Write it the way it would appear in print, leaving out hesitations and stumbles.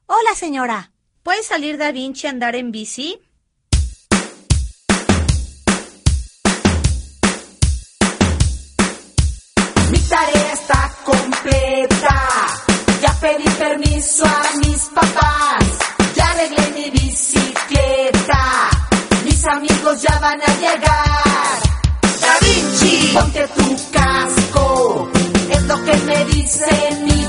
Hola, señora. ¿Puede salir Da Vinci a andar en bici? Mi tarea está completa. Ya pedí permiso a mis papás. Ya arreglé mi bicicleta. Mis amigos ya van a llegar. Da Vinci, ponte tu casco. Es lo que me dice mi